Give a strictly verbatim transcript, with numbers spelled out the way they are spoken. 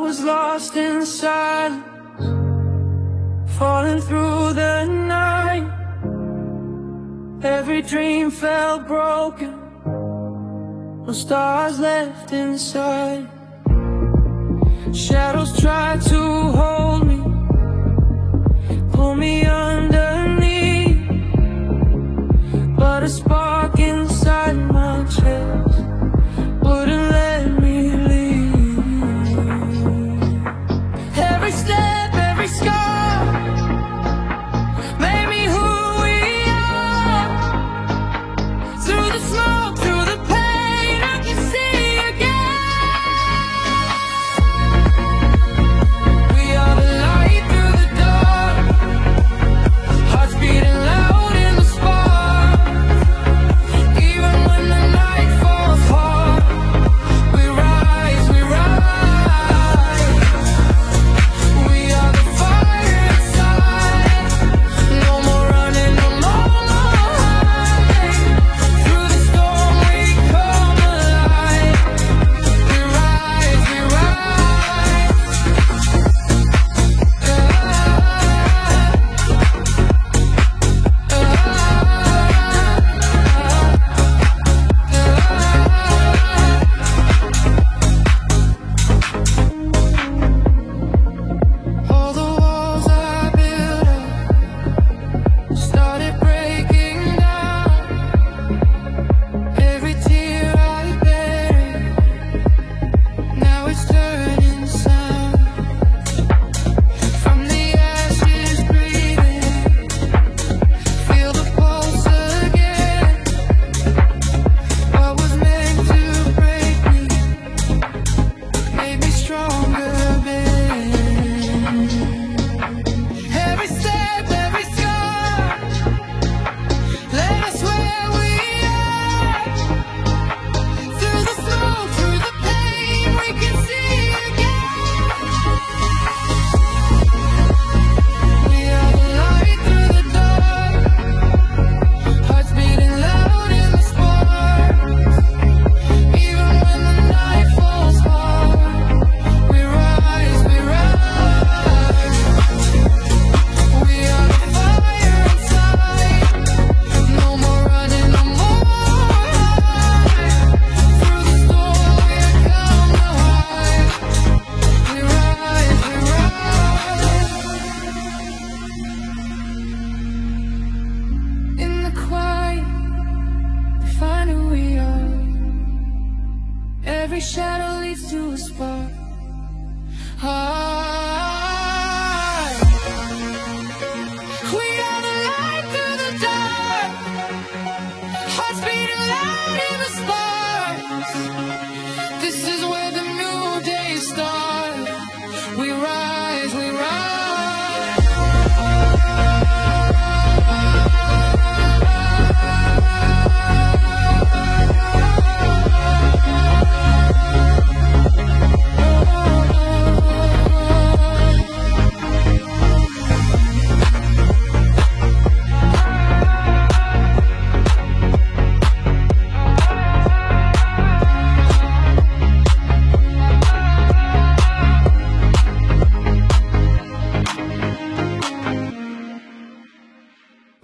was lost in silence, falling through the night. Every dream felt broken, no stars left inside. Shadows tried to hold me, pull me underneath, but a spark inside my chest wouldn't let me leave. Every step, every scar made me who we are. Through the smoke, through the pain, I can see again. We are the light through the dark, hearts beating loud in the spark. Even when the night falls hard, we rise, we rise. We are the fire inside, no more running, no more hiding. Through the storm we come alive. We rise, we rise. All the walls I built up started breaking down. Every tear I buried, now it's turning sound. From the ashes breathing, feel the pulse again. What was meant to break me made me stronger then. Every step, every scar led us where we are. Through the smoke, through the pain, we can see again. We are the light through the dark, hearts beating loud in the spark. Even when the night falls hard, we rise, we rise. We are the fire inside, no more running, no more hiding. Through the storm we come alive. We rise, we rise. In the quiet, we find who we are. Every shadow leads to a spark. Ah.